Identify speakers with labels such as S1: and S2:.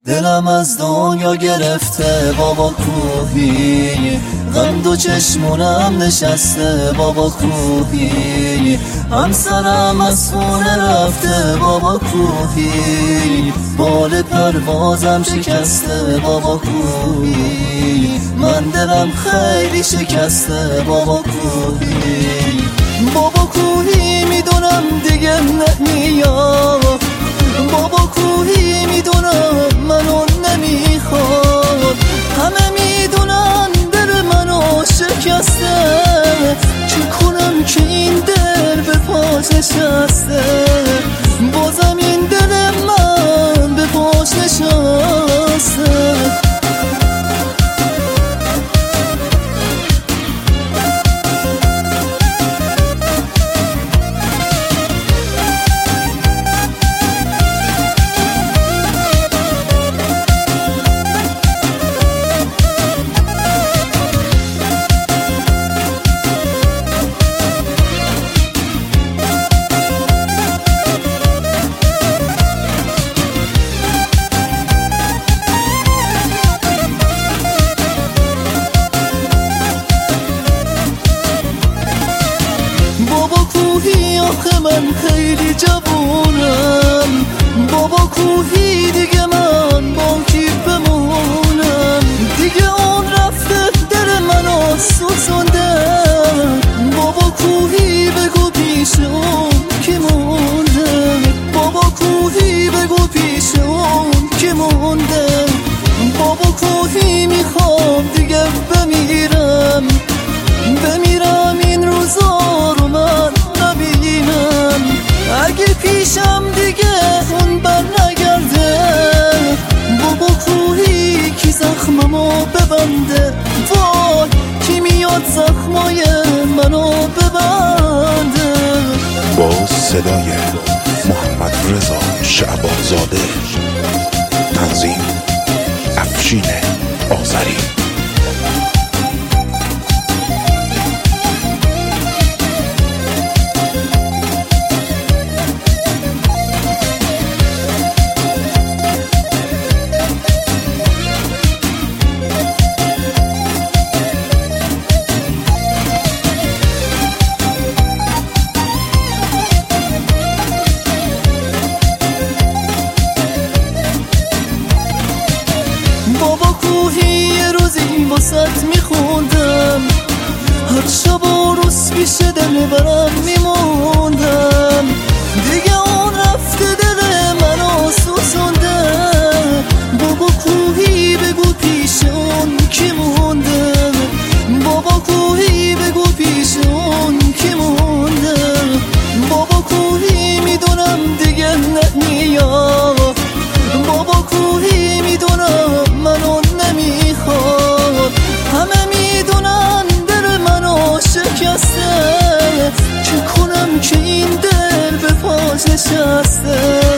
S1: دلم از دنیا گرفته بابا کوهی، غم دو چشمونم نشسته بابا کوهی، همسرم از خونه رفته بابا کوهی، بال پروازم شکسته بابا کوهی، من دلم خیلی شکسته بابا کوهی. بابا کوهی میدونم دیگه نمیاد، بابا کوهی میدونم منو نمیخواد، همه میدونن دل منو شکسته، چی کنم که این دل به پاش نشسته، بازم این دل من به پاش نشسته. بابا کوهی آخه من خیلی جوونم، بابا کوهی دیگه من با کی بمونم، دیگه اون رفته دل منو سوزونده، بابا کوهی بگو پیش اون کی مونده، بابا کوهی بگو پیش اون کی مونده، بابا کوهی میخوام دیگه بمیرم این روزا رو من نبینم، اگه پیشم دیگه اون بر نگرده، بابا کوهی کی زخممو ببنده، وای کی میاد زخمای منو ببنده.
S2: با صدای محمد رضا شعبانزاده، تنظیم افشین آذری.
S1: بابا کوهی یه روزی واسط میخوندم، هر شب و روز پیش دل برم میموندم، دیگه اون رفته دل منو سوزونده، بابا کوهی بگو پیش اون کی مونده، بابا کوهی بگو پیش اون کی مونده، بابا کوهی میدونم دیگه نمیاد، بابا کوهی میدونم منو نمیخواد، همه میدونن دل منو شکسته، چه کنم که این دل به پاش نشسته.